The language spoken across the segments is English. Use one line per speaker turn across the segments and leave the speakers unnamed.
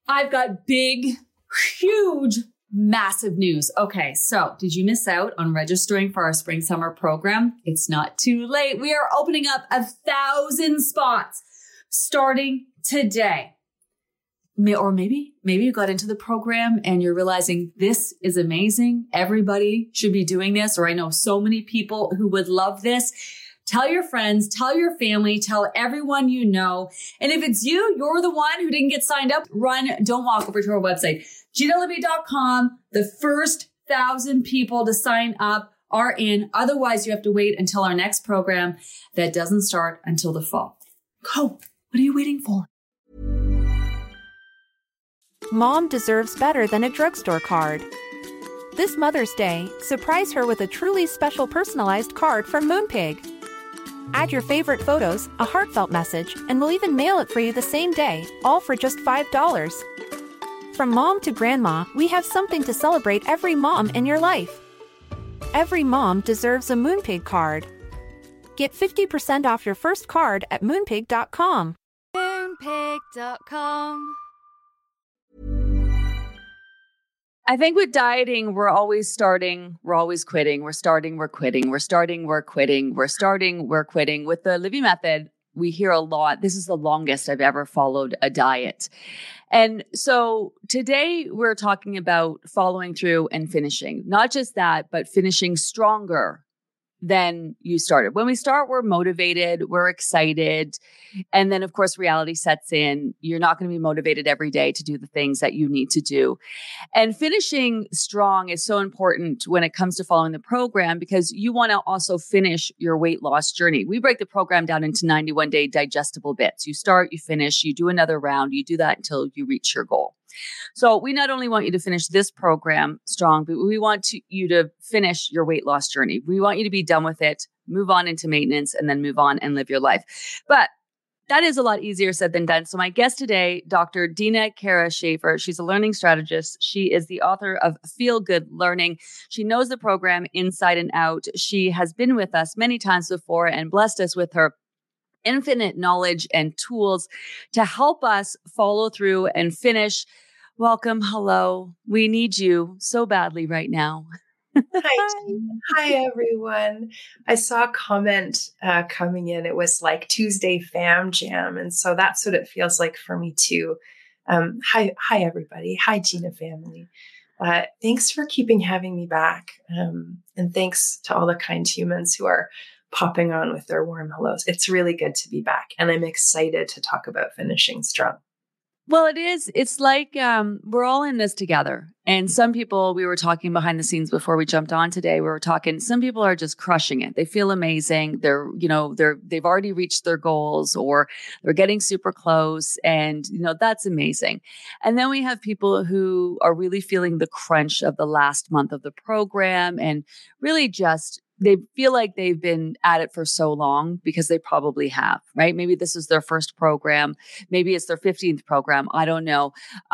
I've got big, huge, massive news. Okay, so did you miss out on registering for our spring summer program? It's not too late. We are opening up 1,000 spots starting today. Or maybe you got into the program and you're realizing this is amazing. Everybody should be doing this. Or I know so many people who would love this. Tell your friends, tell your family, tell everyone you know. And if it's you're the one who didn't get signed up, don't walk over to our website, GinaLibby.com. The first 1,000 people to sign up are in. Otherwise, you have to wait until our next program that doesn't start until the fall. Go. What are you waiting for?
Mom deserves better than a drugstore card. This Mother's Day, surprise her with a truly special personalized card from Moonpig. Add your favorite photos, a heartfelt message, and we'll even mail it for you the same day, all for just $5. From mom to grandma, we have something to celebrate every mom in your life. Every mom deserves a Moonpig card. Get 50% off your first card at Moonpig.com.
Moonpig.com.
I think with dieting, we're always starting, we're always quitting. We're starting, we're quitting. We're starting, we're quitting. We're starting, we're quitting. With the Livy Method, we hear a lot. This is the longest I've ever followed a diet. And so today we're talking about following through and finishing. Not just that, but finishing stronger than you started. When we start, we're motivated, we're excited. And then, of course, reality sets in. You're not going to be motivated every day to do the things that you need to do. And finishing strong is so important when it comes to following the program because you want to also finish your weight loss journey. We break the program down into 91-day digestible bits. You start, you finish, you do another round, you do that until you reach your goal. So we not only want you to finish this program strong, but we want you to finish your weight loss journey. We want you to be done with it, move on into maintenance, and then move on and live your life. But that is a lot easier said than done. So my guest today, Dr. Deena Kara Schaefer, she's a learning strategist. She is the author of Feel Good Learning. She knows the program inside and out. She has been with us many times before and blessed us with her infinite knowledge and tools to help us follow through and finish. Welcome. Hello. We need you so badly right now.
Hi, Gina. Hi, everyone. I saw a comment coming in. It was like Tuesday Fam Jam. And so that's what it feels like for me too. Hi, everybody. Hi, Gina family. Thanks for having me back. And thanks to all the kind humans who are popping on with their warm hellos. It's really good to be back. And I'm excited to talk about finishing strong.
Well, it is. It's like we're all in this together. And some people, we were talking behind the scenes before we jumped on today, we were talking, some people are just crushing it. They feel amazing. They've already reached their goals or they're getting super close. And, that's amazing. And then we have people who are really feeling the crunch of the last month of the program and really just they feel like they've been at it for so long because they probably have, right? Maybe this is their first program. Maybe it's their 15th program. I don't know.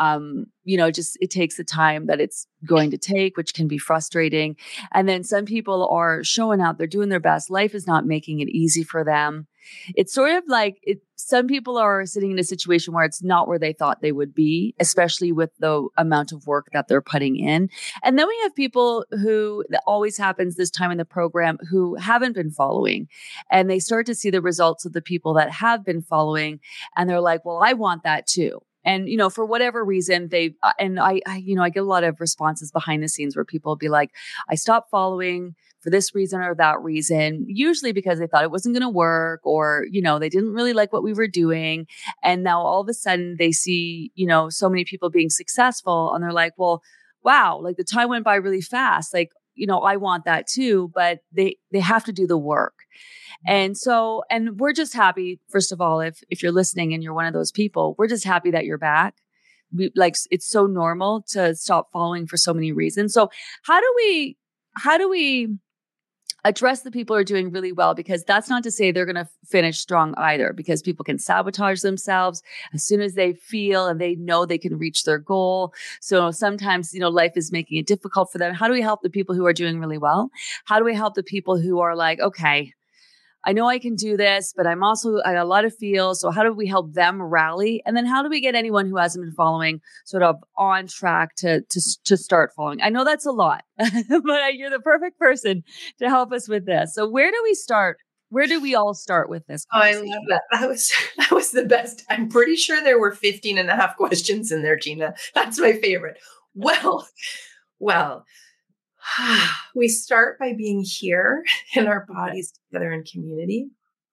It takes the time that it's going to take, which can be frustrating. And then some people are showing up. They're doing their best. Life is not making it easy for them. It's sort of like some people are sitting in a situation where it's not where they thought they would be, especially with the amount of work that they're putting in. And then we have people who, that always happens this time in the program, who haven't been following. And they start to see the results of the people that have been following. And they're like, well, I want that too. And, for whatever reason, I get a lot of responses behind the scenes where people will be like, I stopped following for this reason or that reason, usually because they thought it wasn't going to work or, they didn't really like what we were doing. And now all of a sudden they see, so many people being successful and they're like, well, wow, like the time went by really fast. Like, I want that too, but they have to do the work. And so, and we're just happy, first of all, if you're listening and you're one of those people, we're just happy that you're back. It's so normal to stop following for so many reasons. So how do we address the people who are doing really well? Because that's not to say they're going to finish strong either, because people can sabotage themselves as soon as they feel and they know they can reach their goal. So sometimes, life is making it difficult for them. How do we help the people who are doing really well? How do we help the people who are like, okay, I know I can do this, but I got a lot of feels. So how do we help them rally? And then how do we get anyone who hasn't been following sort of on track to start following? I know that's a lot, but you're the perfect person to help us with this. So where do we start? Where do we all start with this?
Oh, I love that. That was the best. I'm pretty sure there were 15 and a half questions in there, Gina. That's my favorite. Well, we start by being here in our bodies together in community.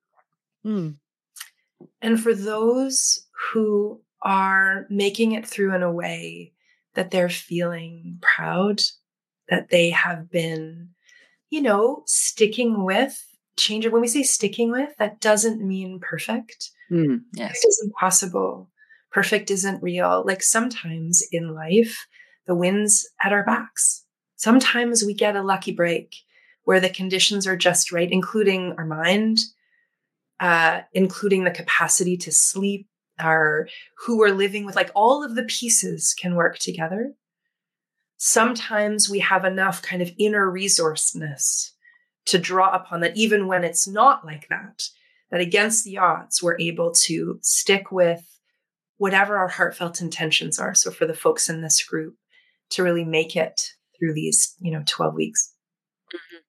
And for those who are making it through in a way that they're feeling proud, that they have been, sticking with change. When we say sticking with, that doesn't mean perfect.
Yes.
Perfect isn't possible. Perfect isn't real. Like sometimes in life, the wind's at our backs. Sometimes we get a lucky break where the conditions are just right, including our mind, including the capacity to sleep, who we're living with, like all of the pieces can work together. Sometimes we have enough kind of inner resourceness to draw upon that, even when it's not like that against the odds, we're able to stick with whatever our heartfelt intentions are. So for the folks in this group to really make it through these, 12 weeks. Mm-hmm.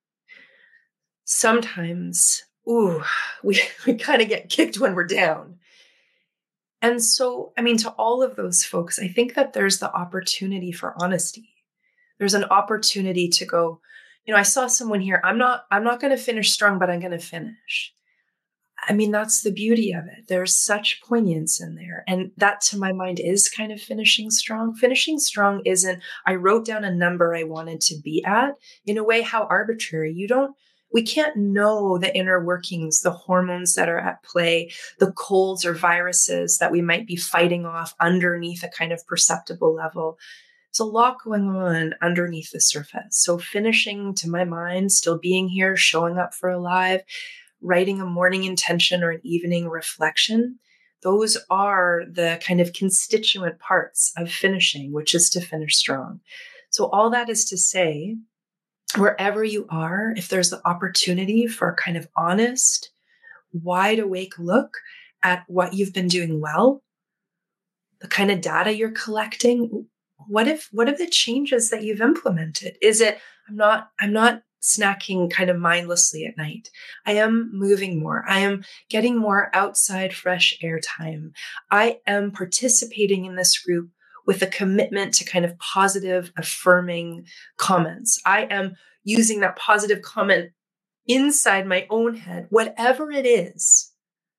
Sometimes, we kind of get kicked when we're down. And so, to all of those folks, I think that there's the opportunity for honesty. There's an opportunity to go, I saw someone here, I'm not going to finish strong, but I'm going to finish. That's the beauty of it. There's such poignance in there. And that to my mind is kind of finishing strong. Finishing strong isn't, I wrote down a number I wanted to be at. In a way, how arbitrary. We can't know the inner workings, the hormones that are at play, the colds or viruses that we might be fighting off underneath a kind of perceptible level. There's a lot going on underneath the surface. So finishing, to my mind, still being here, showing up for Alive, writing a morning intention or an evening reflection, those are the kind of constituent parts of finishing, which is to finish strong. So all that is to say, wherever you are, if there's the opportunity for a kind of honest, wide awake look at what you've been doing well, the kind of data you're collecting, what if the changes that you've implemented? Is it, I'm not snacking kind of mindlessly at night. I am moving more. I am getting more outside fresh air time. I am participating in this group with a commitment to kind of positive, affirming comments. I am using that positive comment inside my own head. Whatever it is,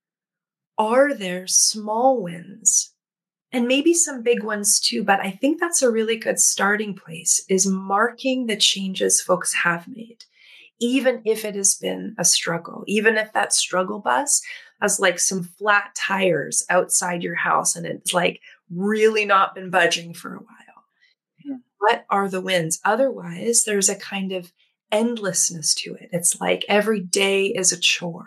are there small wins? And maybe some big ones too, but I think that's a really good starting place, is marking the changes folks have made, even if it has been a struggle, even if that struggle bus has like some flat tires outside your house and it's like really not been budging for a while. Yeah. What are the wins? Otherwise, there's a kind of endlessness to it. It's like every day is a chore.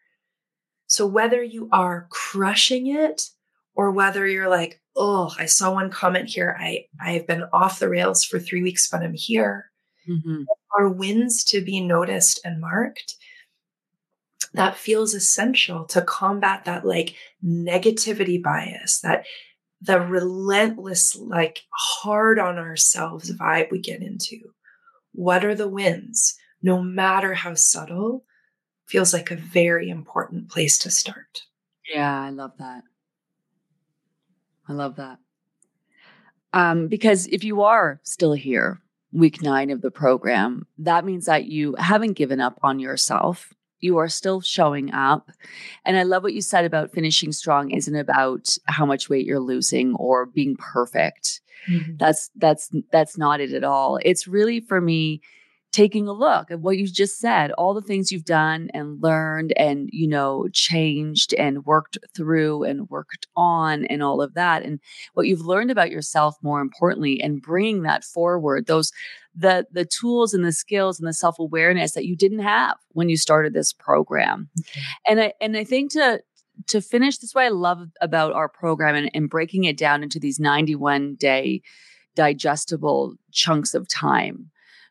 So whether you are crushing it, or whether you're like, I saw one comment here. I've been off the rails for 3 weeks, but I'm here. Mm-hmm. Are wins to be noticed and marked? That feels essential to combat that like negativity bias, that the relentless, like hard on ourselves vibe we get into. What are the wins? No matter how subtle, feels like a very important place to start.
Yeah, I love that. Because if you are still here, week 9 of the program, that means that you haven't given up on yourself. You are still showing up. And I love what you said about finishing strong isn't about how much weight you're losing or being perfect. Mm-hmm. That's not it at all. It's really, for me, taking a look at what you just said, all the things you've done and learned and, changed and worked through and worked on and all of that. And what you've learned about yourself, more importantly, and bringing that forward, the tools and the skills and the self-awareness that you didn't have when you started this program. Okay. And I think to finish, this is what I love about our program and breaking it down into these 91-day digestible chunks of time.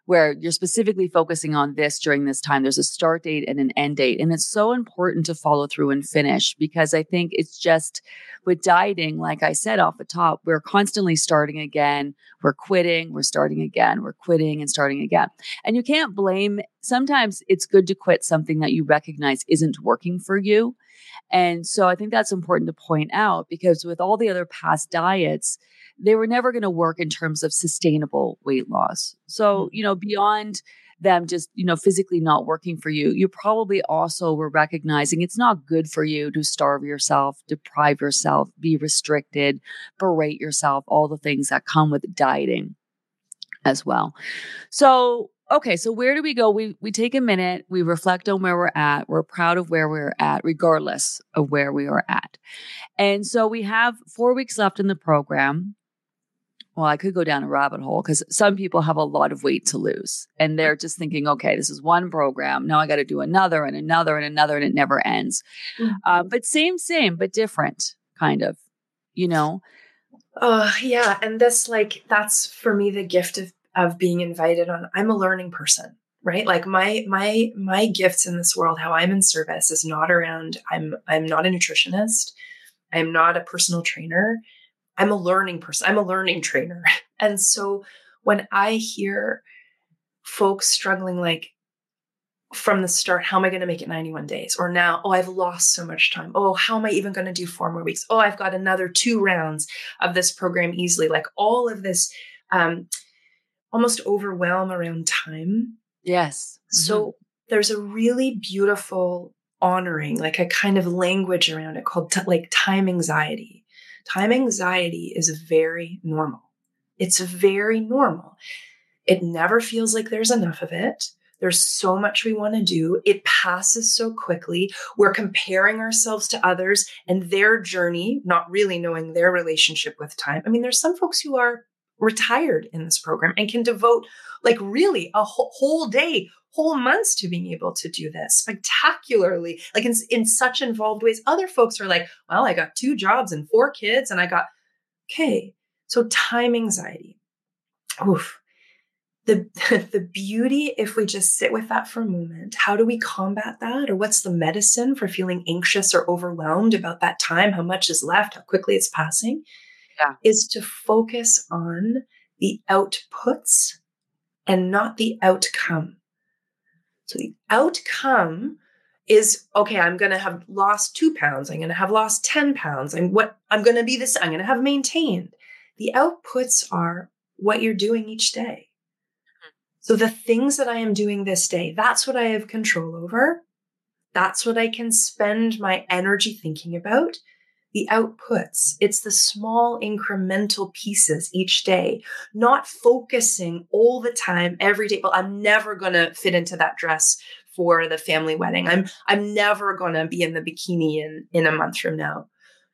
where you're specifically focusing on this during this time. There's a start date and an end date. And it's so important to follow through and finish, because I think it's just with dieting, like I said off the top, we're constantly starting again. We're quitting, we're starting again, we're quitting and starting again. And you can't blame, sometimes it's good to quit something that you recognize isn't working for you. And so I think that's important to point out, because with all the other past diets, they were never going to work in terms of sustainable weight loss. So, beyond them just, physically not working for you, you probably also were recognizing it's not good for you to starve yourself, deprive yourself, be restricted, berate yourself, all the things that come with dieting as well. So, okay, so where do we go? We take a minute, we reflect on where we're at. We're proud of where we're at, regardless of where we are at. And so we have 4 weeks left in the program. Well, I could go down a rabbit hole, because some people have a lot of weight to lose and they're just thinking, okay, this is one program. Now I got to do another and another and another, and it never ends. But same, but different kind of,
Oh, yeah. And that's for me, the gift of being invited on. I'm a learning person, right? Like my gifts in this world, how I'm in service is not around, I'm not a nutritionist. I'm not a personal trainer. I'm a learning person. I'm a learning trainer. And so when I hear folks struggling, like from the start, how am I going to make it 91 days? Or now, oh, I've lost so much time. Oh, how am I even going to do 4 more weeks? Oh, I've got another 2 rounds of this program easily. Like all of this almost overwhelm around time.
Yes.
So there's a really beautiful honoring, like a kind of language around it called time anxiety. Time anxiety is very normal. It's very normal. It never feels like there's enough of it. There's so much we want to do. It passes so quickly. We're comparing ourselves to others and their journey, not really knowing their relationship with time. I mean, there's some folks who are retired in this program and can devote like really a whole day, whole months to being able to do this spectacularly, like in such involved ways. Other folks are like, well, I got 2 jobs and 4 kids and okay. So time anxiety. Oof. The beauty, if we just sit with that for a moment, how do we combat that? Or what's the medicine for feeling anxious or overwhelmed about that time? How much is left? How quickly it's passing?
Yeah.
Is to focus on the outputs and not the outcome. So the outcome is, okay, I'm going to have lost 2 pounds. I'm going to have lost 10 pounds. I'm going to be this, I'm going to have maintained. The outputs are what you're doing each day. So the things that I am doing this day, that's what I have control over. That's what I can spend my energy thinking about. The outputs, it's the small incremental pieces each day, not focusing all the time, every day. Well, I'm never going to fit into that dress for the family wedding. I'm never going to be in the bikini in a month from now.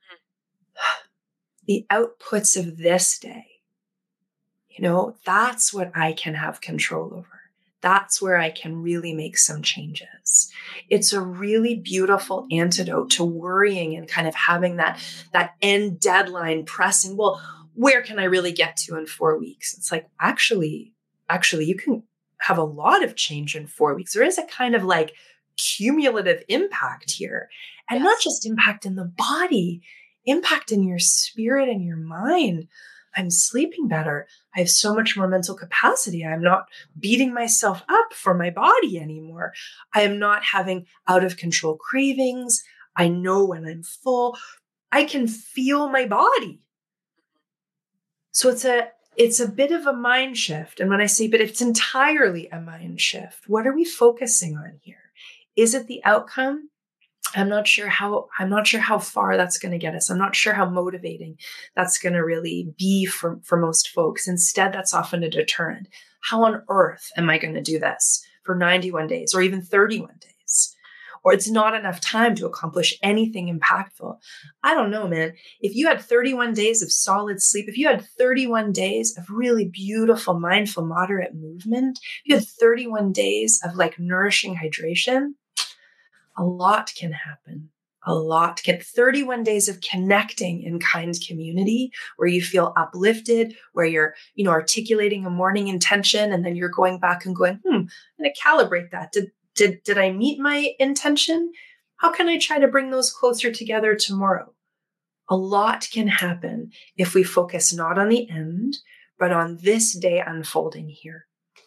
The outputs of this day, that's what I can have control over. That's where I can really make some changes. It's a really beautiful antidote to worrying and kind of having that end deadline pressing. Well, where can I really get to in 4 weeks? It's like, actually, you can have a lot of change in 4 weeks. There is a kind of like cumulative impact here, and not just impact in the body, impact in your spirit and your mind. I'm sleeping better. I have so much more mental capacity. I'm not beating myself up for my body anymore. I am not having out of control cravings. I know when I'm full. I can feel my body. So it's a bit of a mind shift. And when I say, but it's entirely a mind shift, what are we focusing on here? Is it the outcome? I'm not sure how far that's going to get us. I'm not sure how motivating that's going to really be for most folks. Instead, that's often a deterrent. How on earth am I going to do this for 91 days or even 31 days? Or it's not enough time to accomplish anything impactful. I don't know, man. If you had 31 days of solid sleep, if you had 31 days of really beautiful, mindful, moderate movement, if you had 31 days of like nourishing hydration, a lot can happen. A lot can 31 days of connecting in kind community where you feel uplifted, where you're, articulating a morning intention, and then you're going back and going, I'm going to calibrate that. Did I meet my intention? How can I try to bring those closer together tomorrow? A lot can happen if we focus not on the end, but on this day unfolding here.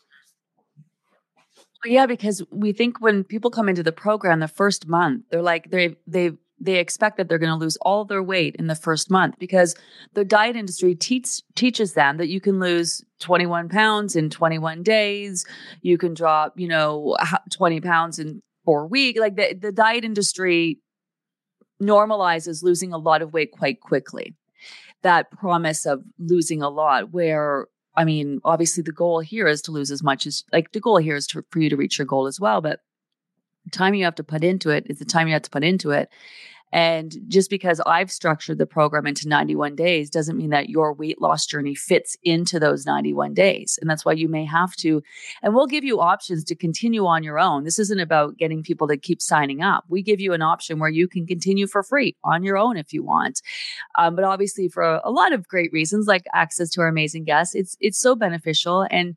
Yeah, because we think when people come into the program the first month, they're like they expect that they're going to lose all their weight in the first month because the diet industry teaches them that you can lose 21 pounds in 21 days. You can drop, 20 pounds in 4 weeks. Like the diet industry normalizes losing a lot of weight quite quickly. That promise of losing a lot where, I mean, obviously the goal here is to lose as much as, like the goal here is for you to reach your goal as well. But the time you have to put into it is the time you have to put into it. And just because I've structured the program into 91 days doesn't mean that your weight loss journey fits into those 91 days. And that's why you may have to, and we'll give you options to continue on your own. This isn't about getting people to keep signing up. We give you an option where you can continue for free on your own if you want. But obviously for a lot of great reasons, like access to our amazing guests, it's so beneficial and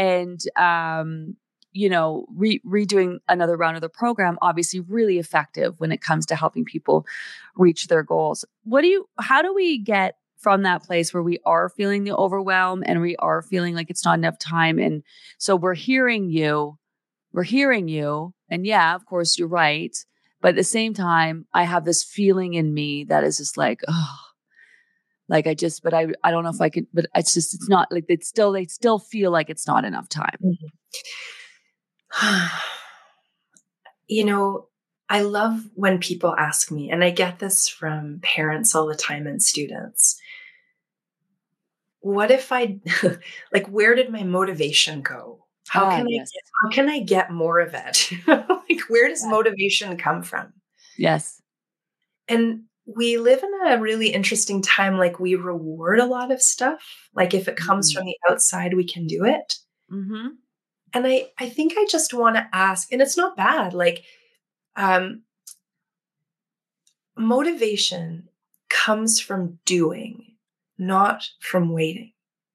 redoing another round of the program, obviously really effective when it comes to helping people reach their goals. How do we get from that place where we are feeling the overwhelm and we are feeling like it's not enough time? And so we're hearing you, and yeah, of course you're right. But at the same time, I have this feeling in me that is just like, oh, like I don't know if I could, but it's not like they still feel like it's not enough time.
Mm-hmm. I love when people ask me, and I get this from parents all the time and students, what if I, like, where did my motivation go? How can I get more of it? Like, where does motivation come from?
Yes.
And we live in a really interesting time. Like, we reward a lot of stuff. Like, if it comes from the outside, we can do it.
Mm-hmm.
And I think I just want to ask, and it's not bad, like, motivation comes from doing, not from waiting.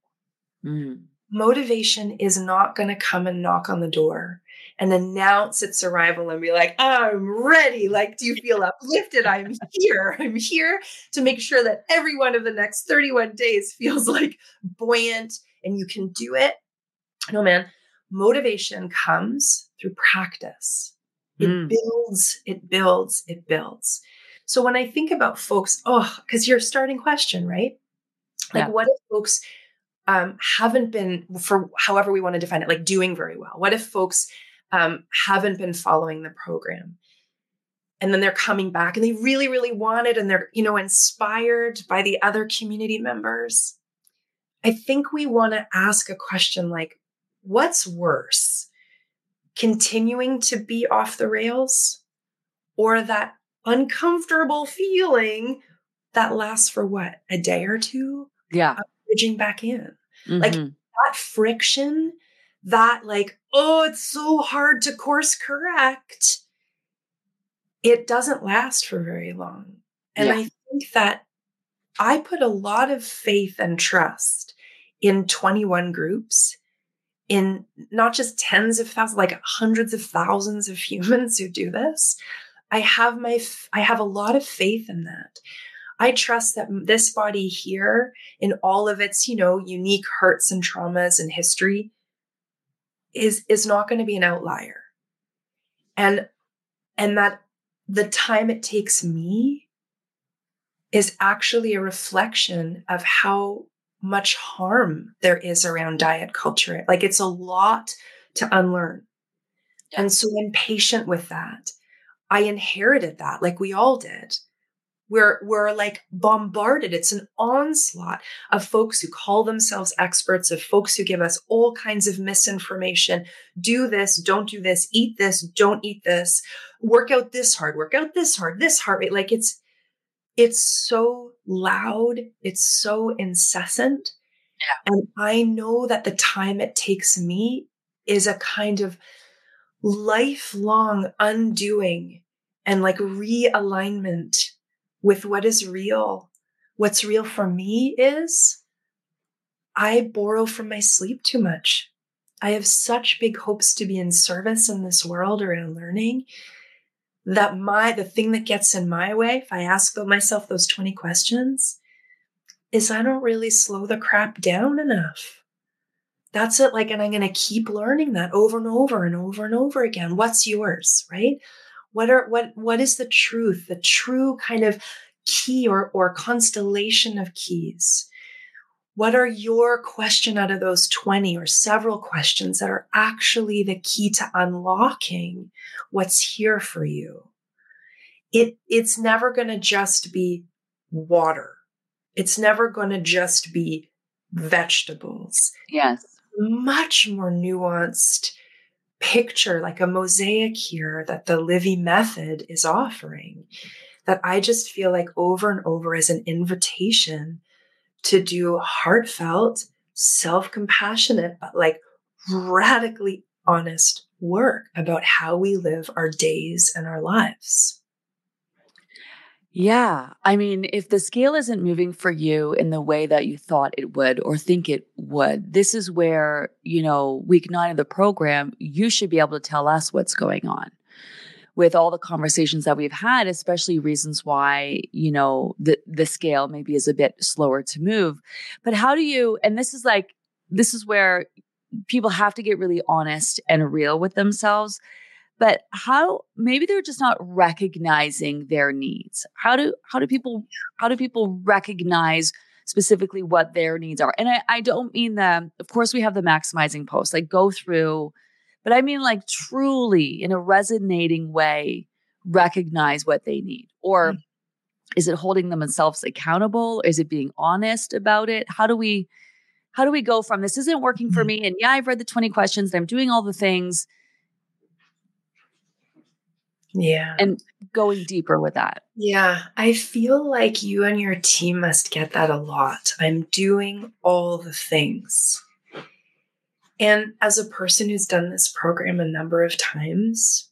Motivation is not going to come and knock on the door and announce its arrival and be like, I'm ready. Like, do you feel uplifted? I'm here. I'm here to make sure that every one of the next 31 days feels like buoyant and you can do it. No, man. Motivation comes through practice. It builds, it builds, it builds. So when I think about folks, because your starting question, right? Like, what if folks haven't been, for however we want to define it, like doing very well? What if folks haven't been following the program? And then they're coming back and they really, really want it and they're, inspired by the other community members. I think we want to ask a question like, what's worse, continuing to be off the rails or that uncomfortable feeling that lasts for what, a day or two?
Yeah.
Bridging back in. Mm-hmm. Like that friction, that like, it's so hard to course correct. It doesn't last for very long. And I think that I put a lot of faith and trust in 21 groups, in not just tens of thousands, like hundreds of thousands of humans who do this. I have a lot of faith in that. I trust that this body here, in all of its, unique hurts and traumas and history, is not going to be an outlier. And that the time it takes me is actually a reflection of how much harm there is around diet culture. Like, it's a lot to unlearn. And so I'm patient with that. I inherited that, like we all did. We're like bombarded. It's an onslaught of folks who call themselves experts, of folks who give us all kinds of misinformation. Do this, don't do this, eat this, don't eat this, work out this hard, this heart rate. Like it's so loud. It's so incessant. Yeah. And I know that the time it takes me is a kind of lifelong undoing and like realignment with what is real. What's real for me is I borrow from my sleep too much. I have such big hopes to be in service in this world around learning that the thing that gets in my way, if I ask myself those 20 questions, is I don't really slow the crap down enough. That's it. Like, and I'm going to keep learning that over and over and over and over again. What's yours, right? What is the truth? The true kind of key or constellation of keys. What are your question out of those 20 or several questions that are actually the key to unlocking what's here for you? It's never going to just be water. It's never going to just be vegetables.
Yes.
Much more nuanced picture, like a mosaic here that the Livy method is offering, that I just feel like over and over is an invitation to do heartfelt, self-compassionate, but like radically honest work about how we live our days and our lives.
Yeah. I mean, if the scale isn't moving for you in the way that you thought it would or think it would, this is where, week 9 of the program, you should be able to tell us what's going on with all the conversations that we've had, especially reasons why, the scale maybe is a bit slower to move. But how do you, and this is where people have to get really honest and real with themselves. But how maybe they're just not recognizing their needs. How do people recognize specifically what their needs are? And I don't mean of course we have the maximizing post, like go through, but I mean like truly in a resonating way, recognize what they need. Or is it holding themselves accountable? Is it being honest about it? How do we go from this isn't working for me? And yeah, I've read the 20 questions, I'm doing all the things.
Yeah.
And going deeper with that.
Yeah. I feel like you and your team must get that a lot. I'm doing all the things. And as a person who's done this program a number of times,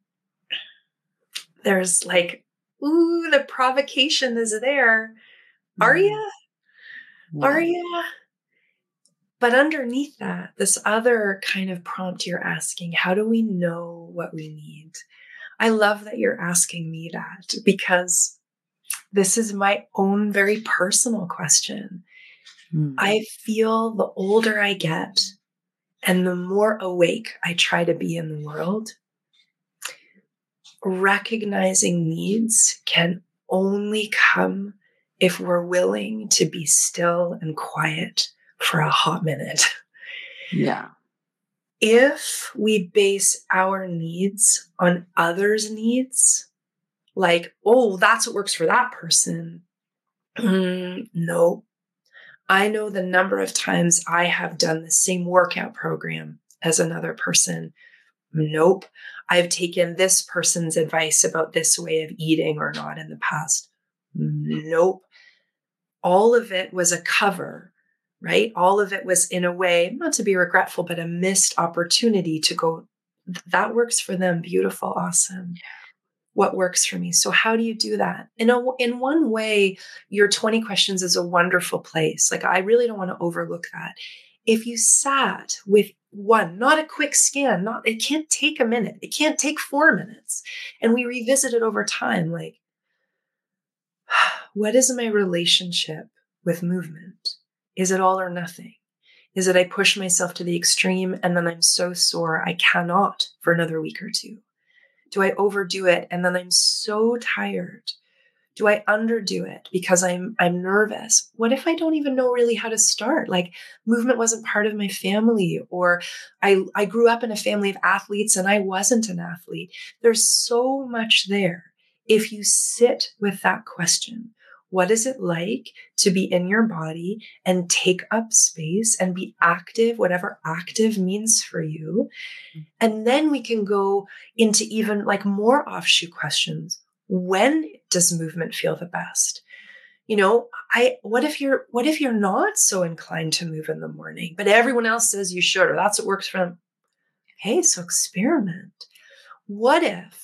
there's like, ooh, the provocation is there. Are you? Yeah. Are you? But underneath that, this other kind of prompt you're asking, how do we know what we need? I love that you're asking me that because this is my own very personal question. I feel the older I get and the more awake I try to be in the world, recognizing needs can only come if we're willing to be still and quiet for a hot minute.
Yeah.
If we base our needs on others' needs, like, oh, that's what works for that person. No. I know the number of times I have done the same workout program as another person. Nope. I've taken this person's advice about this way of eating or not in the past. Nope. All of it was a cover, right? All of it was in a way, not to be regretful, but a missed opportunity to go, that works for them. Beautiful. Awesome. Yeah. What works for me? So how do you do that? In one way, your 20 questions is a wonderful place. Like, I really don't want to overlook that. If you sat with one, not a quick scan, it can't take a minute. It can't take 4 minutes. And we revisit it over time. Like, what is my relationship with movement? Is it all or nothing? Is it I push myself to the extreme and then I'm so sore I cannot for another week or two? Do I overdo it and then I'm so tired? Do I underdo it because I'm nervous? What if I don't even know really how to start? Like, movement wasn't part of my family, or I grew up in a family of athletes and I wasn't an athlete. There's so much there. If you sit with that question, what is it like to be in your body and take up space and be active, whatever active means for you? And then we can go into even like more offshoot questions. When does movement feel the best? What if you're not so inclined to move in the morning, but everyone else says you should, or that's what works for them? Hey, so experiment. What if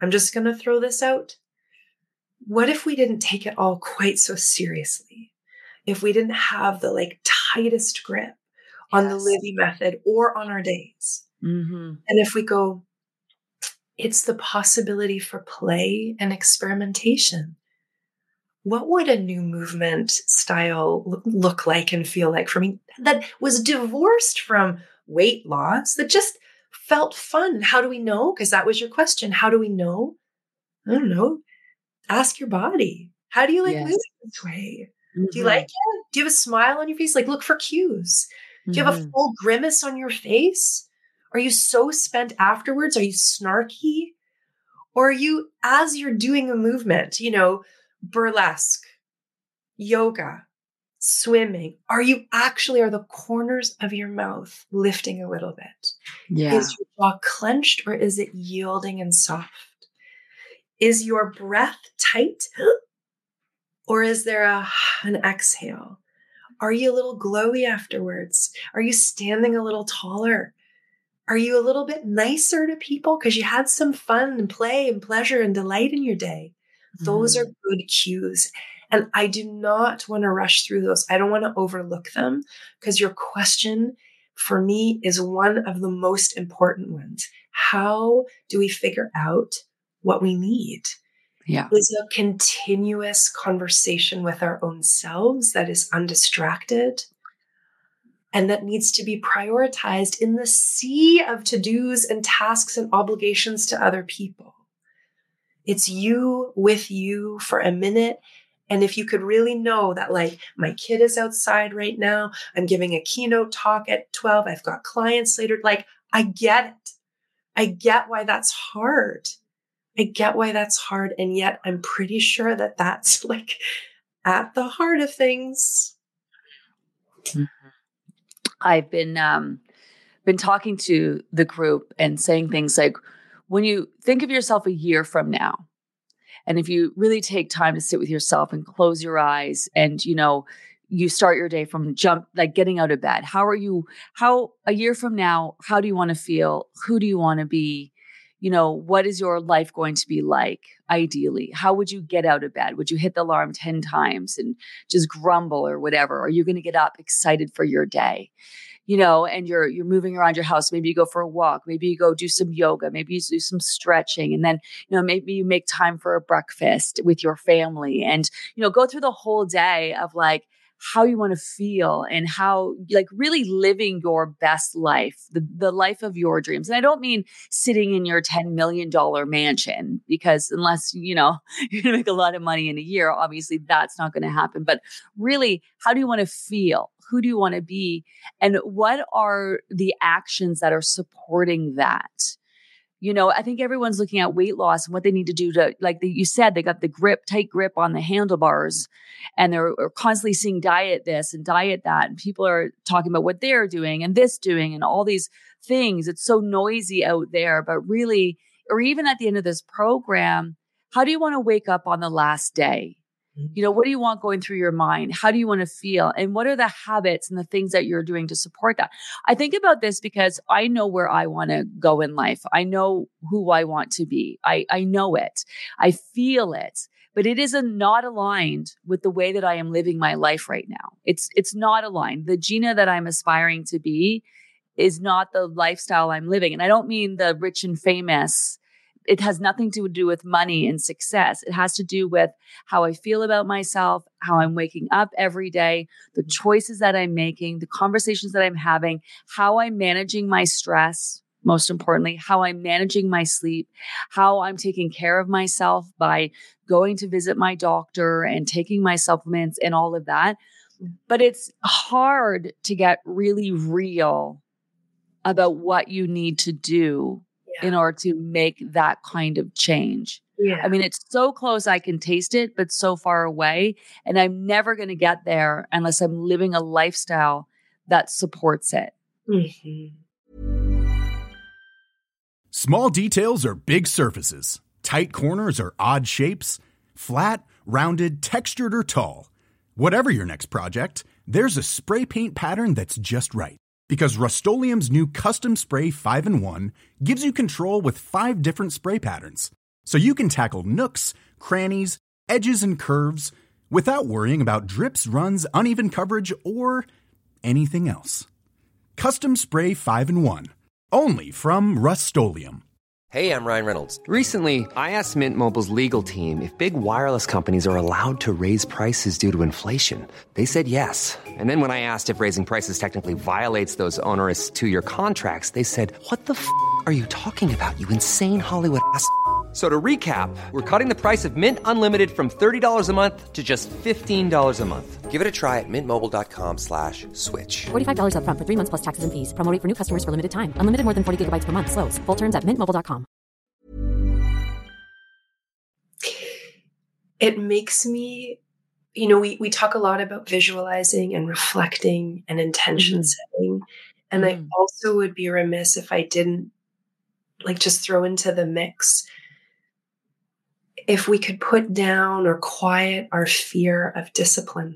I'm just going to throw this out. What if we didn't take it all quite so seriously? If we didn't have the like tightest grip on the Livy method or on our days? And if we go, it's the possibility for play and experimentation. What would a new movement style look like and feel like for me that was divorced from weight loss, that just felt fun? How do we know? Because that was your question. How do we know? I don't know. Ask your body. How do you like moving this way? Do you like it? Do you have a smile on your face? Like, look for cues. Do you have a full grimace on your face? Are you so spent afterwards? Are you snarky? Or are you, as you're doing a movement, burlesque, yoga, swimming, are the corners of your mouth lifting a little bit?
Yeah.
Is your jaw clenched or is it yielding and soft? Is your breath tight or is there an exhale? Are you a little glowy afterwards? Are you standing a little taller? Are you a little bit nicer to people because you had some fun and play and pleasure and delight in your day? Those are good cues. And I do not want to rush through those. I don't want to overlook them because your question for me is one of the most important ones. How do we figure out what we need?
Yeah.
Is a continuous conversation with our own selves that is undistracted and that needs to be prioritized in the sea of to-dos and tasks and obligations to other people. It's you with you for a minute. And if you could really know that, like, my kid is outside right now, I'm giving a keynote talk at 12, I've got clients later, like, I get it. I get why that's hard. And yet I'm pretty sure that that's like at the heart of things.
I've been talking to the group and saying things like, when you think of yourself a year from now, and if you really take time to sit with yourself and close your eyes and, you start your day from getting out of bed. How a year from now, how do you want to feel? Who do you want to be? What is your life going to be like? Ideally, how would you get out of bed? Would you hit the alarm 10 times and just grumble or whatever? Are you going to get up excited for your day? And you're moving around your house. Maybe you go for a walk. Maybe you go do some yoga. Maybe you do some stretching. And then, maybe you make time for a breakfast with your family and, go through the whole day of like how you want to feel and how like really living your best life, the life of your dreams. And I don't mean sitting in your $10 million mansion, because unless, you're going to make a lot of money in a year, obviously that's not going to happen. But really, how do you want to feel? Who do you want to be? And what are the actions that are supporting that? I think everyone's looking at weight loss and what they need to do to, you said, they got the tight grip on the handlebars and they're constantly seeing diet this and diet that. And people are talking about what they're doing and this doing and all these things. It's so noisy out there, but really, or even at the end of this program, how do you want to wake up on the last day? What do you want going through your mind? How do you want to feel? And what are the habits and the things that you're doing to support that? I think about this because I know where I want to go in life. I know who I want to be. I know it. I feel it. But it is not aligned with the way that I am living my life right now. It's not aligned. The Gina that I'm aspiring to be is not the lifestyle I'm living. And I don't mean the rich and famous. It has nothing to do with money and success. It has to do with how I feel about myself, how I'm waking up every day, the choices that I'm making, the conversations that I'm having, how I'm managing my stress, most importantly, how I'm managing my sleep, how I'm taking care of myself by going to visit my doctor and taking my supplements and all of that. But it's hard to get really real about what you need to do in order to make that kind of change. Yeah. I mean, it's so close I can taste it, but so far away. And I'm never going to get there unless I'm living a lifestyle that supports it.
Mm-hmm. Small details are big surfaces. Tight corners are odd shapes. Flat, rounded, textured, or tall. Whatever your next project, there's a spray paint pattern that's just right. Because Rust-Oleum's new Custom Spray 5-in-1 gives you control with 5 different spray patterns. So you can tackle nooks, crannies, edges, and curves without worrying about drips, runs, uneven coverage, or anything else. Custom Spray 5-in-1. Only from Rust-Oleum.
Hey, I'm Ryan Reynolds. Recently, I asked Mint Mobile's legal team if big wireless companies are allowed to raise prices due to inflation. They said yes. And then when I asked if raising prices technically violates those onerous two-year contracts, they said, "What the f*** are you talking about, you insane Hollywood ass?" So to recap, we're cutting the price of Mint Unlimited from $30 a month to just $15 a month. Give it a try at mintmobile.com/switch.
$45 up front for 3 months plus taxes and fees. Promo rate for new customers for limited time. Unlimited more than 40 gigabytes per month. Slows full terms at mintmobile.com.
It makes me, we talk a lot about visualizing and reflecting and intention setting. And I also would be remiss if I didn't just throw into the mix, if we could put down or quiet our fear of discipline,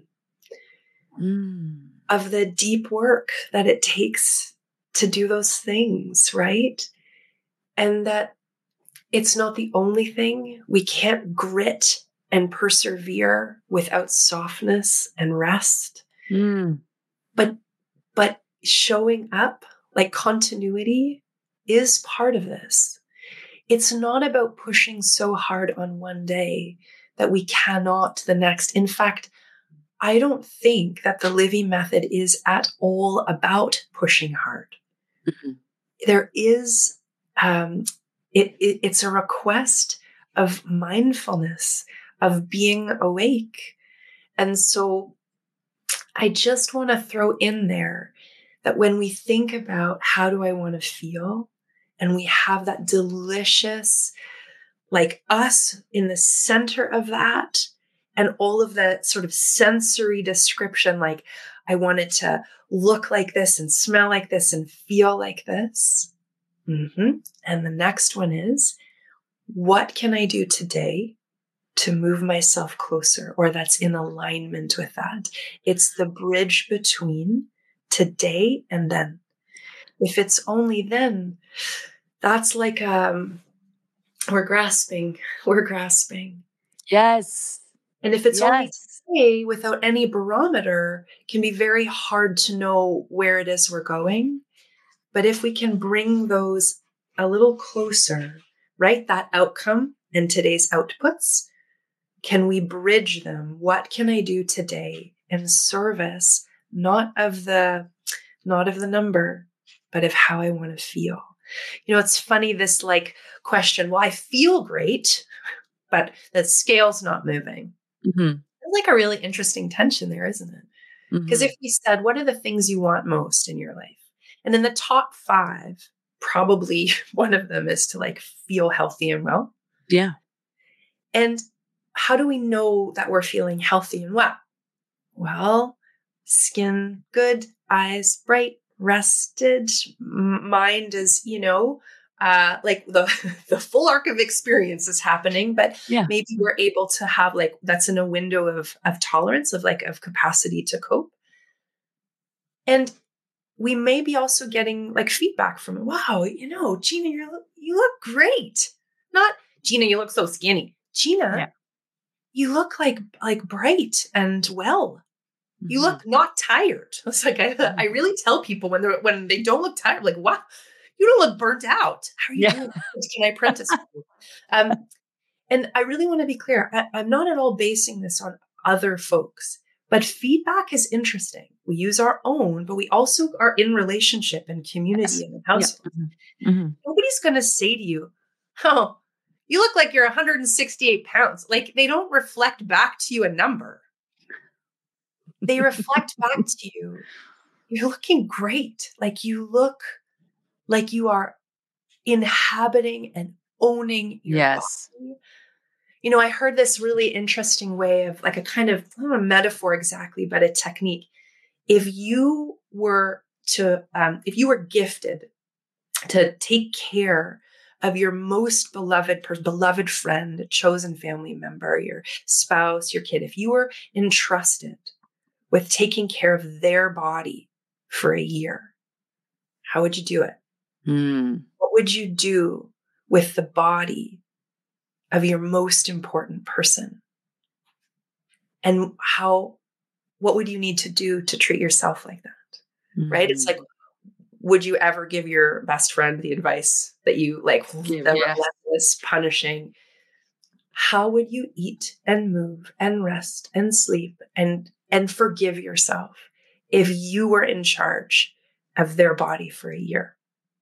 of the deep work that it takes to do those things, right? And that it's not the only thing. We can't grit and persevere without softness and rest. But showing up, like continuity, is part of this. It's not about pushing so hard on one day that we cannot the next. In fact, I don't think that the Livy method is at all about pushing hard. There is, it's a request of mindfulness, of being awake. And so I just want to throw in there that when we think about how do I want to feel, and we have that delicious, us in the center of that, and all of that sort of sensory description, I want it to look like this and smell like this and feel like this. And the next one is, what can I do today to move myself closer, or that's in alignment with that? It's the bridge between today and then. If it's only then, that's we're grasping.
Yes.
And if it's only today without any barometer, it can be very hard to know where it is we're going. But if we can bring those a little closer, right? That outcome and today's outputs, can we bridge them? What can I do today in service, not of the number, but of how I want to feel? It's funny, this question, well, I feel great, but the scale's not moving. There's a really interesting tension there, isn't it? Because if we said, what are the things you want most in your life? And in the top 5, probably one of them is to feel healthy and well.
Yeah.
And how do we know that we're feeling healthy and well? Well, skin good, eyes bright, rested, mind is, the full arc of experience is happening, but maybe we're able to have that's in a window of tolerance, of capacity to cope. And we may be also getting feedback from it. Wow, Gina, you look great. Not Gina, you look so skinny. Gina, you look bright and well. You look not tired. It's I really tell people when they don't look tired, wow, you don't look burnt out. How are you doing? Can I apprentice you? And I really want to be clear. I'm not at all basing this on other folks, but feedback is interesting. We use our own, but we also are in relationship and community and household. Nobody's going to say to you, "Oh, you look like you're 168 pounds." They don't reflect back to you a number. They reflect back to you, you're looking great. You look like you are inhabiting and owning your body. I heard this really interesting way of a kind of, I don't know a metaphor exactly, but a technique. If you were gifted to take care of your most beloved friend, chosen family member, your spouse, your kid, if you were entrusted with taking care of their body for a year, how would you do it? What would you do with the body of your most important person. And what would you need to do to treat yourself like that? Mm-hmm. Right? It's like, would you ever give your best friend the advice that you like, the relentless punishing? How would you eat and move and rest and sleep and forgive yourself if you were in charge of their body for a year?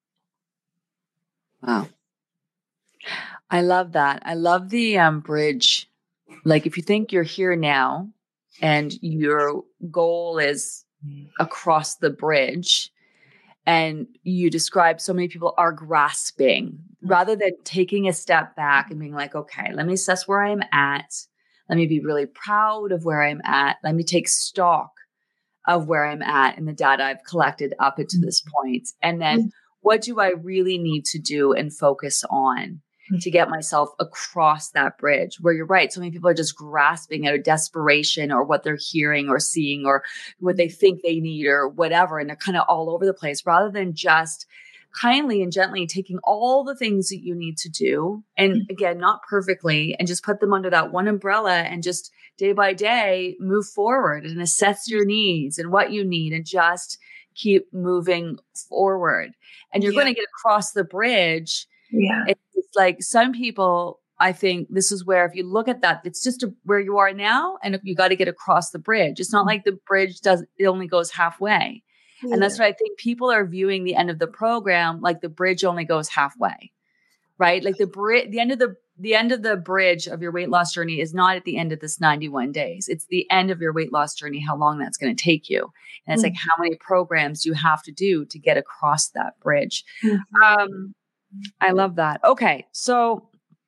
Wow. I love that. I love the bridge. Like if you think you're here now and your goal is across the bridge, and you describe so many people are grasping rather than taking a step back and being like, okay, let me assess where I'm at. Let me be really proud of where I'm at. Let me take stock of where I'm at and the data I've collected up into this point. And then what do I really need to do and focus on to get myself across that bridge? Where you're right. So many people are just grasping out of desperation or what they're hearing or seeing or what they think they need or whatever. And they're kind of all over the place rather than just kindly and gently taking all the things that you need to do. And again, not perfectly, and just put them under that one umbrella and just day by day move forward and assess your needs and what you need and just keep moving forward. And you're going to get across the bridge.
Yeah.
It's like some people, I think this is where if you look at that, it's just where you are now and you got to get across the bridge. It's not like the bridge it only goes halfway. And that's what I think people are viewing the end of the program, like the bridge only goes halfway, right? Like the end of the bridge of your weight loss journey is not at the end of this 91 days. It's the end of your weight loss journey, how long that's going to take you. And it's like, how many programs you have to do to get across that bridge. I love that. Okay. So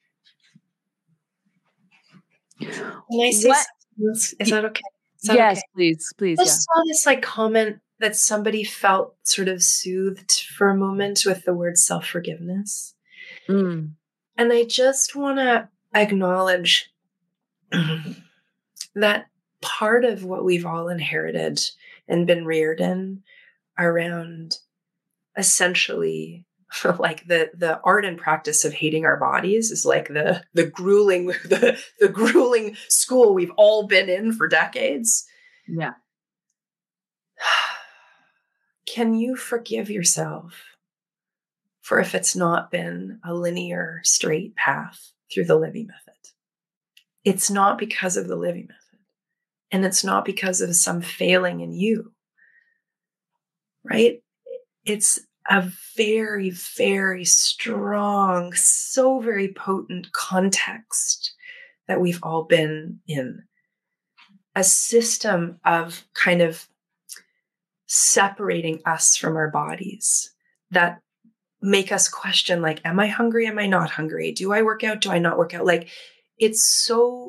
can I say something? Is that okay?
Yes, okay? Please.
I just saw this like comment that somebody felt sort of soothed for a moment with the word self-forgiveness. And I just want to acknowledge that part of what we've all inherited and been reared in around essentially like the art and practice of hating our bodies is like the grueling the grueling school we've all been in for decades.
Yeah.
Can you forgive yourself for if it's not been a linear, straight path through the Livy method? It's not because of the Livy method. And it's not because of some failing in you, right? It's a very, very strong, so very potent context that we've all been in. A system of kind of separating us from our bodies that make us question, like, am I hungry? Am I not hungry? Do I work out? Do I not work out? Like, it's so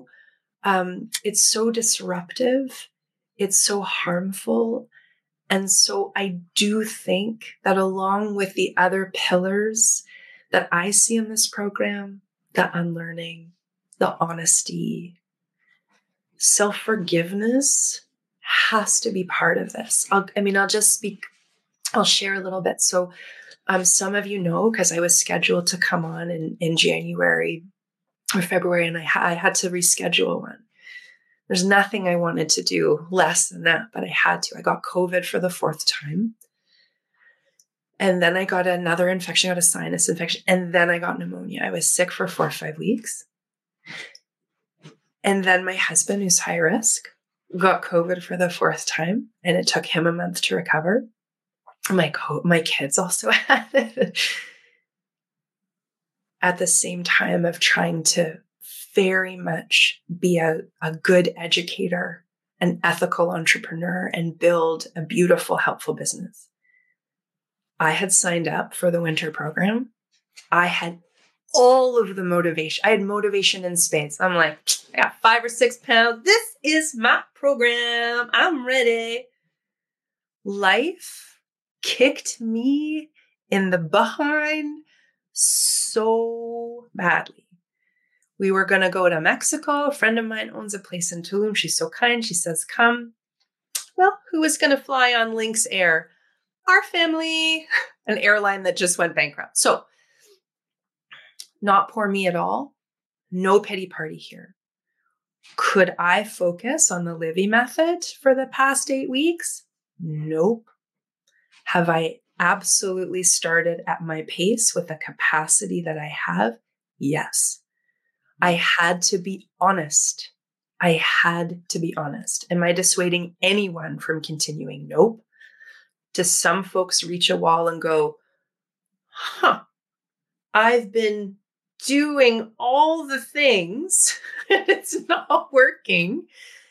disruptive. It's so harmful. And so I do think that along with the other pillars that I see in this program, the unlearning, the honesty, self-forgiveness has to be part of this. I'll share a little bit. So some of you know, because I was scheduled to come on in January or February, and I had to reschedule one. There's nothing I wanted to do less than that, but I had to. I got COVID for the 4th time. And then I got another infection, got a sinus infection, and then I got pneumonia. I was sick for 4 or 5 weeks. And then my husband, who's high risk, got COVID for the 4th time, and it took him a month to recover. My kids also had it at the same time of trying to very much be a good educator, an ethical entrepreneur, and build a beautiful, helpful business. I had signed up for the winter program. I had all of the motivation. I had motivation in spades. I'm like, I got 5 or 6 pounds. This is my program. I'm ready. Life kicked me in the behind so badly. We were going to go to Mexico. A friend of mine owns a place in Tulum. She's so kind. She says, come. Well, who was going to fly on Lynx Air? Our family, an airline that just went bankrupt. So not poor me at all. No pity party here. Could I focus on the Livy method for the past 8 weeks? Nope. Have I absolutely started at my pace with the capacity that I have? Yes. I had to be honest. I had to be honest. Am I dissuading anyone from continuing? Nope. Do some folks reach a wall and go, I've been doing all the things and it's not working.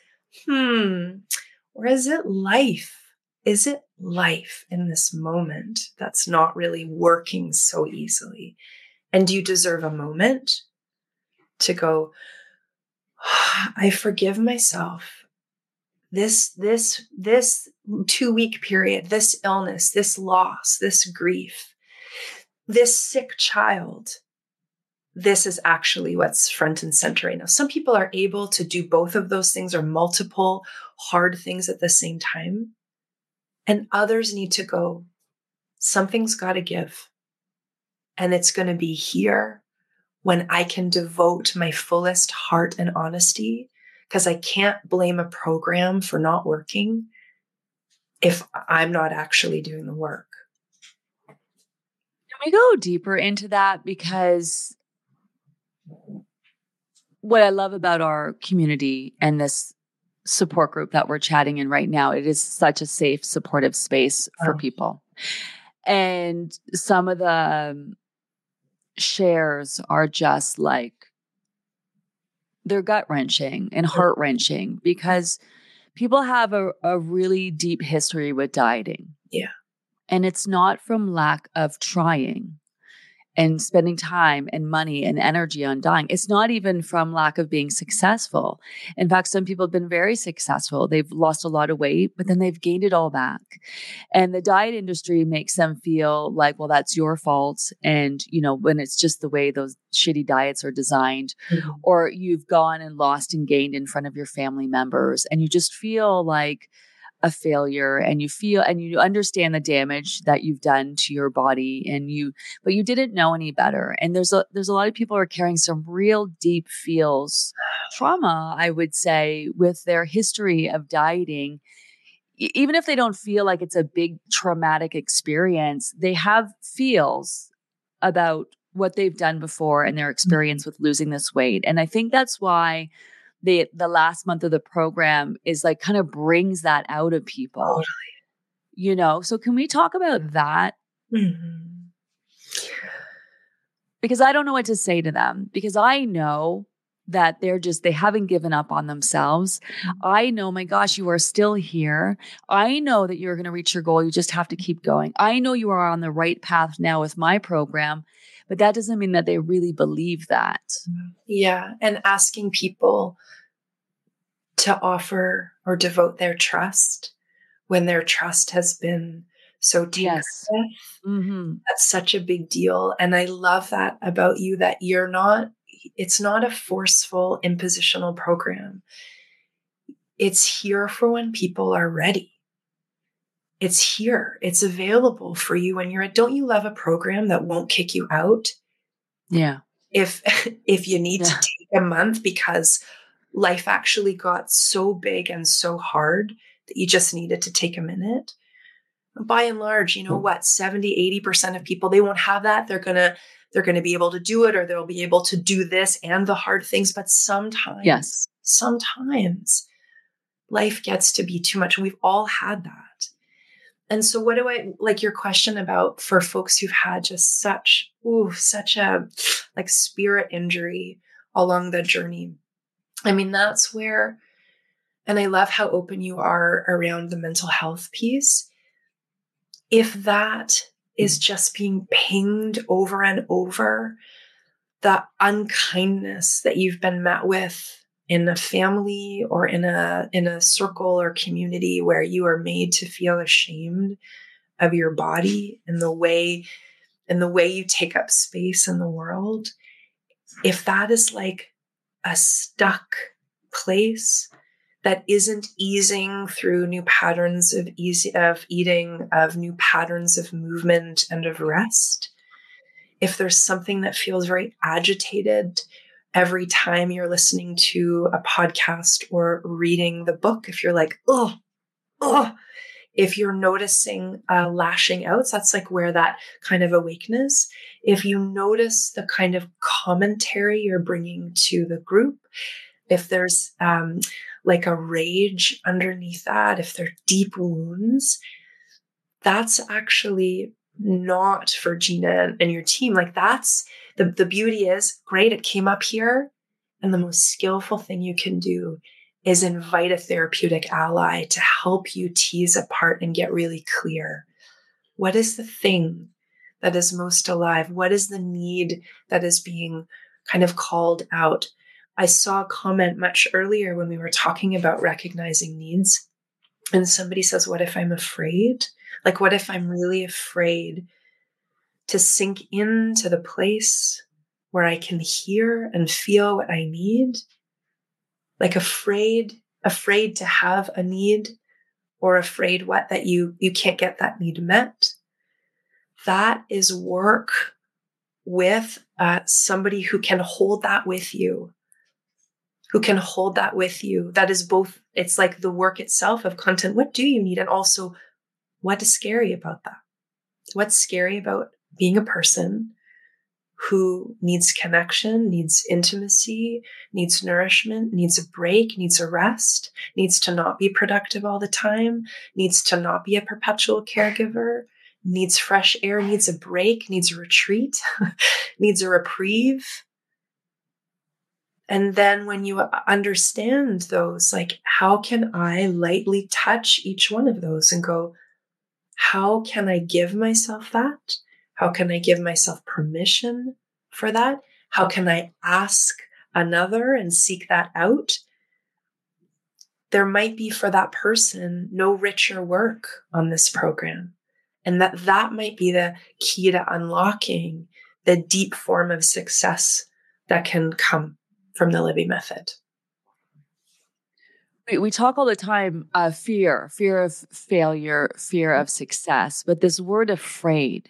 Or is it life? Is it life in this moment that's not really working so easily? And do you deserve a moment to go, I forgive myself. This 2-week period, this illness, this loss, this grief, this sick child, this is actually what's front and center right now. Some people are able to do both of those things or multiple hard things at the same time. And others need to go, something's got to give. And it's going to be here when I can devote my fullest heart and honesty, because I can't blame a program for not working if I'm not actually doing the work.
Can we go deeper into that? Because what I love about our community and this support group that we're chatting in right now, it is such a safe, supportive space for people. And some of the shares are just like, they're gut-wrenching and heart-wrenching because people have a really deep history with dieting.
Yeah.
And it's not from lack of trying and spending time and money and energy on dying. It's not even from lack of being successful. In fact, some people have been very successful. They've lost a lot of weight, but then they've gained it all back. And the diet industry makes them feel like, well, that's your fault. And, you know, when it's just the way those shitty diets are designed, or you've gone and lost and gained in front of your family members, and you just feel like a failure, and you understand the damage that you've done to your body, but you didn't know any better. And there's a lot of people who are carrying some real deep trauma, I would say, with their history of dieting. Even if they don't feel like it's a big traumatic experience, they have feels about what they've done before and their experience with losing this weight. And I think that's why the last month of the program is like kind of brings that out of people.
Totally.
You know, so can we talk about that?
Mm-hmm.
Because I don't know what to say to them, because I know that they haven't given up on themselves. I know, my gosh, you are still here. I know that you're going to reach your goal. You just have to keep going. I know you are on the right path now with my program, but that doesn't mean that they really believe that.
Yeah. And asking people to offer or devote their trust when their trust has been so tinkered with.
Mm-hmm.
That's such a big deal. And I love that about you, that it's not a forceful impositional program. It's here for when people are ready. It's here. It's available for you when don't you love a program that won't kick you out?
Yeah.
If you need to take a month because life actually got so big and so hard that you just needed to take a minute. By and large, you know what, 70, 80% of people, they won't have that. They're going to be able to do it, or they'll be able to do this and the hard things. But sometimes life gets to be too much. We've all had that. And so what do I like your question about for folks who've had just such a like spirit injury along the journey? I mean, that's where, and I love how open you are around the mental health piece. If that is just being pinged over and over, the unkindness that you've been met with in a family or in a circle or community where you are made to feel ashamed of your body and the way you take up space in the world, if that is like a stuck place that isn't easing through new patterns of eating, of new patterns of movement and of rest, if there's something that feels very agitated every time you're listening to a podcast or reading the book, if you're like, oh, if you're noticing lashing outs, that's like where that kind of awakeness. If you notice the kind of commentary you're bringing to the group, if there's like a rage underneath that, if they're deep wounds, that's actually not for Gina and your team. Like that's the beauty is great. It came up here. And the most skillful thing you can do is invite a therapeutic ally to help you tease apart and get really clear. What is the thing that is most alive? What is the need that is being kind of called out? I saw a comment much earlier when we were talking about recognizing needs. And somebody says, what if I'm afraid? Like, what if I'm really afraid to sink into the place where I can hear and feel what I need? Like afraid to have a need, or afraid that you can't get that need met. That is work with somebody who can hold that with you, That is both, it's like the work itself of content. What do you need? And also, what is scary about that? What's scary about being a person who needs connection, needs intimacy, needs nourishment, needs a break, needs a rest, needs to not be productive all the time, needs to not be a perpetual caregiver, needs fresh air, needs a break, needs a retreat, needs a reprieve. And then when you understand those, like, how can I lightly touch each one of those and go, how can I give myself that? How can I give myself permission for that? How can I ask another and seek that out? There might be for that person no richer work on this program. And that might be the key to unlocking the deep form of success that can come from the Libby method.
We talk all the time, fear of failure, fear of success, but this word afraid,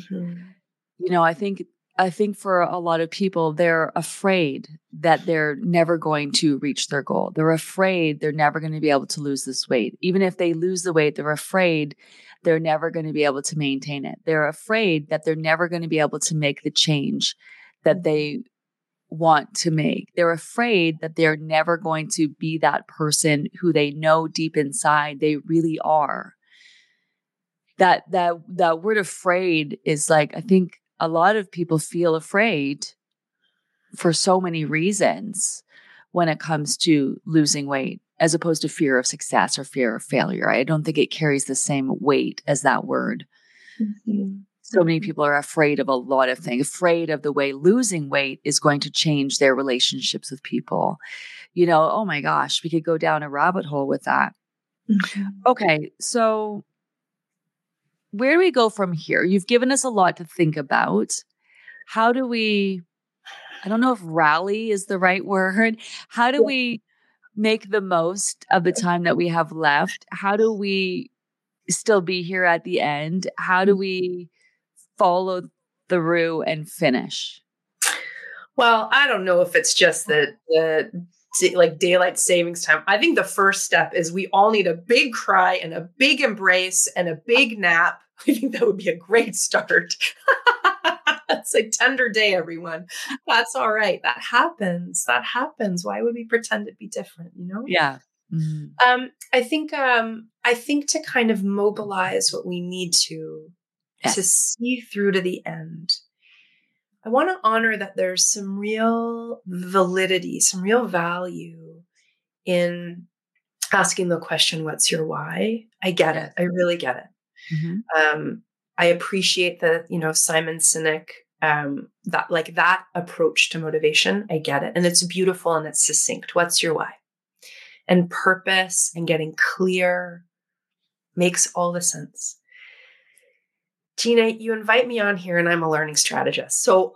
I think for a lot of people, they're afraid that they're never going to reach their goal. They're afraid they're never going to be able to lose this weight. Even if they lose the weight, they're afraid they're never going to be able to maintain it. They're afraid that they're never going to be able to make the change that they want to make. They're afraid that they're never going to be that person who they know deep inside they really are. That word afraid is like, I think a lot of people feel afraid for so many reasons when it comes to losing weight, as opposed to fear of success or fear of failure. I don't think it carries the same weight as that word. So many people are afraid of a lot of things, afraid of the way losing weight is going to change their relationships with people. Oh my gosh, we could go down a rabbit hole with that. Okay, so where do we go from here? You've given us a lot to think about. How do we, I don't know if rally is the right word. How do we make the most of the time that we have left? How do we still be here at the end? How do we follow through and finish?
Well, I don't know if it's just the like daylight savings time. I think the first step is we all need a big cry and a big embrace and a big nap. I think that would be a great start. It's a tender day, everyone. That's all right. That happens. Why would we pretend it'd be different?
Yeah.
I think to kind of mobilize what we need to see through to the end, I want to honor that there's some real validity, some real value in asking the question, what's your why? I get it. I really get it. I appreciate the, Simon Sinek, that approach to motivation. I get it. And it's beautiful and it's succinct. What's your why? And purpose and getting clear makes all the sense. Gina, you invite me on here and I'm a learning strategist. So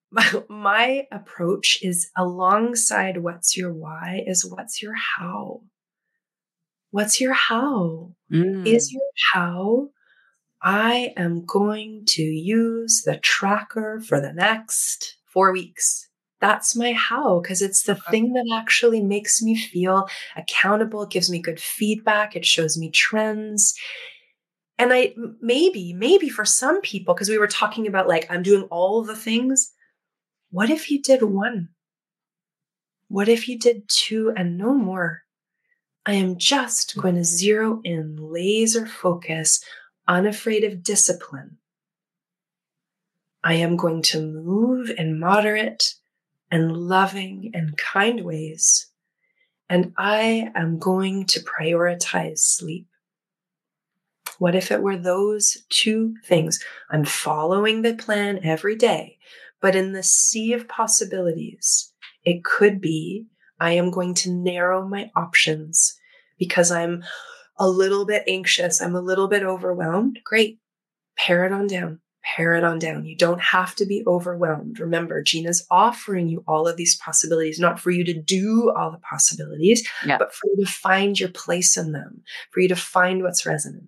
my approach is alongside what's your why is what's your how? What's your how? Is your how, I am going to use the tracker for the next 4 weeks. That's my how, because it's the thing that actually makes me feel accountable. It gives me good feedback. It shows me trends. And maybe for some people, because we were talking about like, I'm doing all the things. What if you did one? What if you did two and no more? I am just going to zero in, laser focus, unafraid of discipline. I am going to move in moderate and loving and kind ways. And I am going to prioritize sleep. What if it were those two things? I'm following the plan every day, but in the sea of possibilities, it could be I am going to narrow my options because I'm a little bit anxious. I'm a little bit overwhelmed. Great. Pare it on down. Pare it on down. You don't have to be overwhelmed. Remember, Gina's offering you all of these possibilities, not for you to do all the possibilities, but for you to find your place in them, for you to find what's resonant.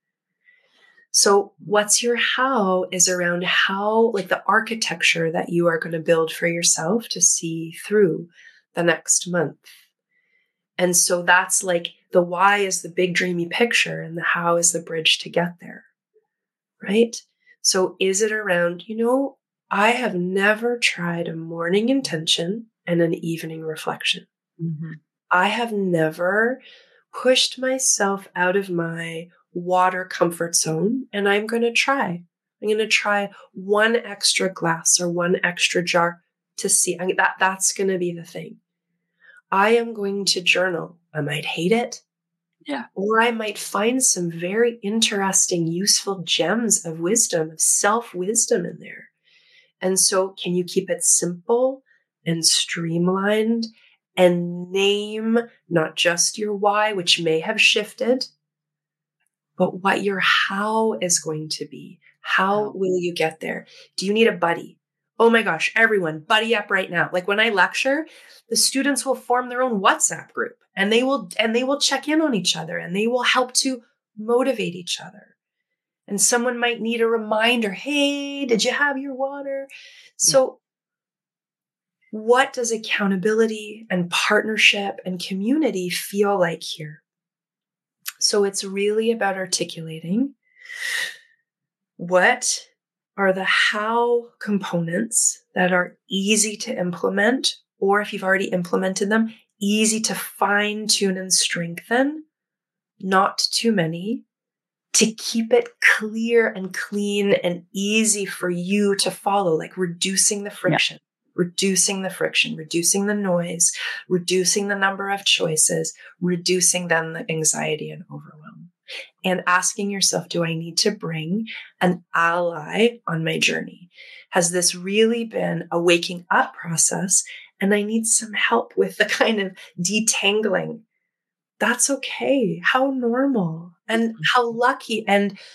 So what's your how is around how, like the architecture that you are going to build for yourself to see through the next month. And so that's like the why is the big dreamy picture and the how is the bridge to get there, right? So is it around, I have never tried a morning intention and an evening reflection. Mm-hmm. I have never pushed myself out of my water comfort zone, and I'm going to try. I'm going to try one extra glass or one extra jar to see. That's going to be the thing. I am going to journal. I might hate it.
Yeah.
Or I might find some very interesting, useful gems of wisdom, of self-wisdom in there. And so can you keep it simple and streamlined and name not just your why, which may have shifted, but what your how is going to be. How will you get there? Do you need a buddy? Oh my gosh, everyone, buddy up right now. Like when I lecture, the students will form their own WhatsApp group and they will check in on each other and they will help to motivate each other. And someone might need a reminder. Hey, did you have your water? So what does accountability and partnership and community feel like here? So it's really about articulating what are the how components that are easy to implement, or if you've already implemented them, easy to fine tune and strengthen, not too many, to keep it clear and clean and easy for you to follow, like reducing the friction. Reducing the friction, reducing the noise, reducing the number of choices, reducing then the anxiety and overwhelm. And asking yourself, do I need to bring an ally on my journey? Has this really been a waking up process? And I need some help with the kind of detangling. That's okay. How normal and how lucky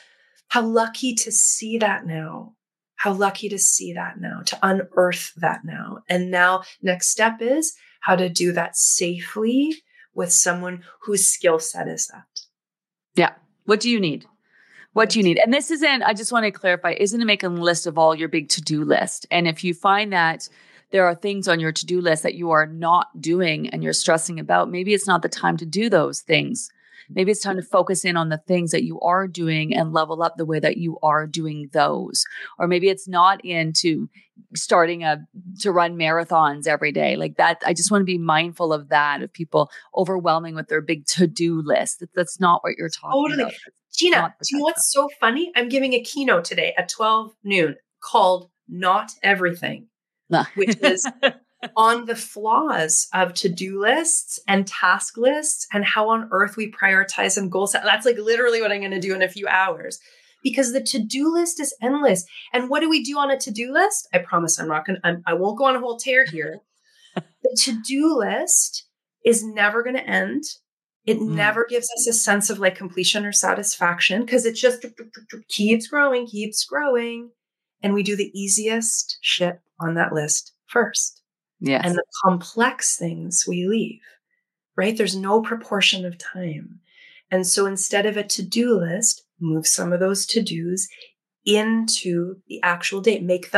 to see that now. How lucky to see that now, to unearth that now. And now next step is how to do that safely with someone whose skill set is that.
Yeah. What do you need? What do you need? And this isn't, I just want to clarify, isn't to make a list of all your big to-do list. And if you find that there are things on your to-do list that you are not doing and you're stressing about, maybe it's not the time to do those things. Maybe it's time to focus in on the things that you are doing and level up the way that you are doing those. Or maybe it's not into starting to run marathons every day like that. I just want to be mindful of that, of people overwhelming with their big to-do list. That's not what you're talking about.
Gina, do you know what's so funny? I'm giving a keynote today at 12 noon called Not Everything, which is on the flaws of to-do lists and task lists and how on earth we prioritize and goal set. That's like literally what I'm going to do in a few hours because the to-do list is endless. And what do we do on a to-do list? I promise I won't go on a whole tear here. The to-do list is never going to end. It never gives us a sense of like completion or satisfaction because it just keeps growing. And we do the easiest shit on that list first.
Yes.
And the complex things we leave, right? There's no proportion of time. And so instead of a to-do list, move some of those to-dos into the actual day, make them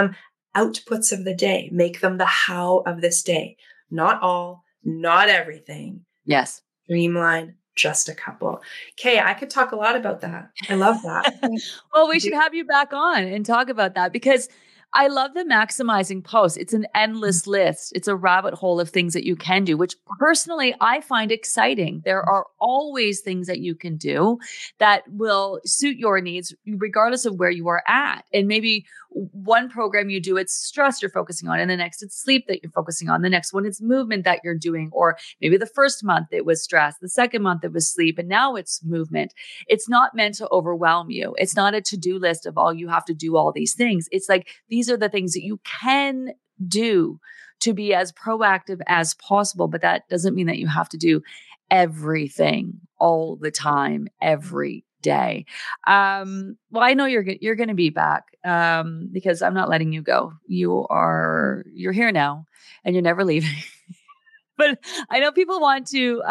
outputs of the day. Make them the how of this day. Not all, not everything.
Yes.
Streamline just a couple. Okay, I could talk a lot about that. I love that.
Well, we should have you back on and talk about that, because I love the maximizing post. It's an endless list. It's a rabbit hole of things that you can do, which personally I find exciting. There are always things that you can do that will suit your needs, regardless of where you are at. And maybe one program you do, it's stress you're focusing on, and the next it's sleep that you're focusing on. The next one it's movement that you're doing, or maybe the first month it was stress, the second month it was sleep, and now it's movement. It's not meant to overwhelm you. It's not a to-do list of all you have to do all these things. It's like, these are the things that you can do to be as proactive as possible, but that doesn't mean that you have to do everything all the time, every day. Well, I know you're going to be back because I'm not letting you go. You're here now and you're never leaving. But I know people want to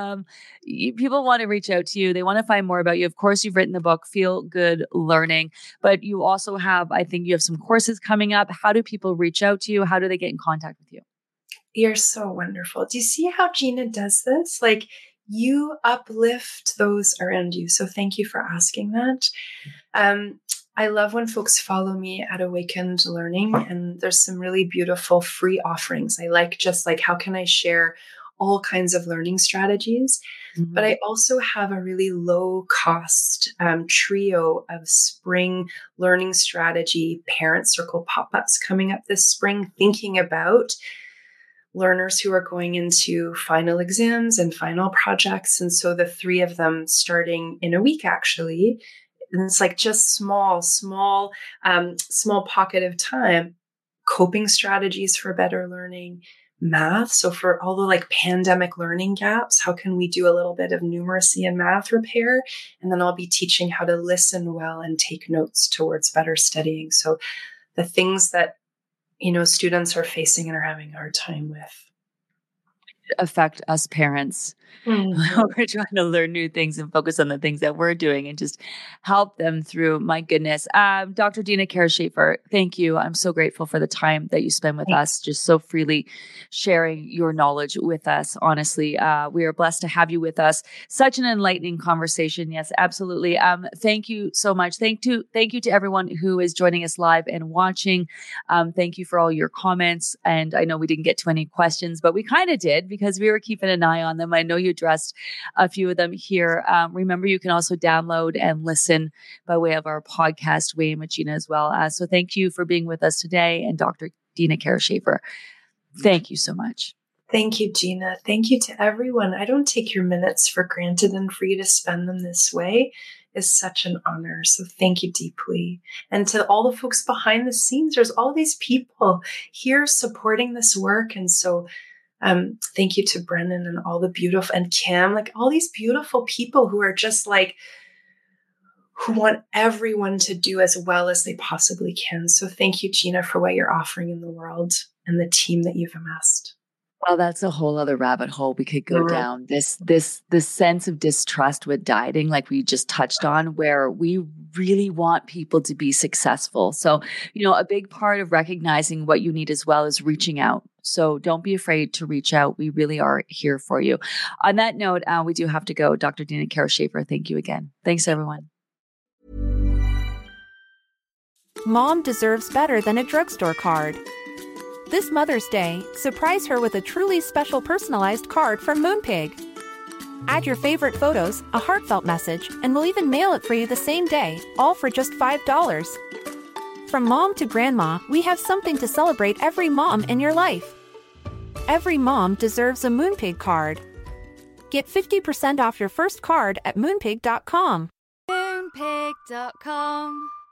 reach out to you. They want to find more about you. Of course, you've written the book, Feel Good Learning, but you also have, I think you have some courses coming up. How do people reach out to you? How do they get in contact with you?
You're so wonderful. Do you see how Gina does this? Like, you uplift those around you. So thank you for asking that. I love when folks follow me at Awakened Learning, and there's some really beautiful free offerings. I like, just like, how can I share all kinds of learning strategies? Mm-hmm. But I also have a really low cost trio of spring learning strategy parent circle pop-ups coming up this spring, thinking about learners who are going into final exams and final projects. And so the 3 of them starting in a week, actually. And it's like just small pocket of time, coping strategies for better learning, math. So for all the like pandemic learning gaps, how can we do a little bit of numeracy and math repair? And then I'll be teaching how to listen well and take notes towards better studying. So the things that, students are facing and are having a hard time with
affect us parents. Mm-hmm. We're trying to learn new things and focus on the things that we're doing and just help them through. My goodness. Dr. Deena Kara-Schaefer, thank you. I'm so grateful for the time that you spend with us, just so freely sharing your knowledge with us. Honestly, we are blessed to have you with us. Such an enlightening conversation. Yes, absolutely. Thank you so much. Thank you to everyone who is joining us live and watching. Thank you for all your comments. And I know we didn't get to any questions, but we kind of did because we were keeping an eye on them. I know you addressed a few of them here. Remember, you can also download and listen by way of our podcast, Weighing with Gina, as well. So thank you for being with us today. And Dr. Deena Kara-Schaefer, thank you so much.
Thank you, Gina. Thank you to everyone. I don't take your minutes for granted, and for you to spend them this way is such an honor. So thank you deeply. And to all the folks behind the scenes, there's all these people here supporting this work. And so thank you to Brennan and all the beautiful, and Kim, like all these beautiful people who are just like, who want everyone to do as well as they possibly can. So thank you, Gina, for what you're offering in the world and the team that you've amassed.
Well, that's a whole other rabbit hole we could go down. This sense of distrust with dieting, like we just touched on, where we really want people to be successful. So, a big part of recognizing what you need as well is reaching out. So don't be afraid to reach out. We really are here for you. On that note, we do have to go. Dr. Deena Kara-Schaefer, thank you again. Thanks, everyone.
Mom deserves better than a drugstore card. This Mother's Day, surprise her with a truly special personalized card from Moonpig. Add your favorite photos, a heartfelt message, and we'll even mail it for you the same day, all for just $5. From mom to grandma, we have something to celebrate every mom in your life. Every mom deserves a Moonpig card. Get 50% off your first card at moonpig.com.
Moonpig.com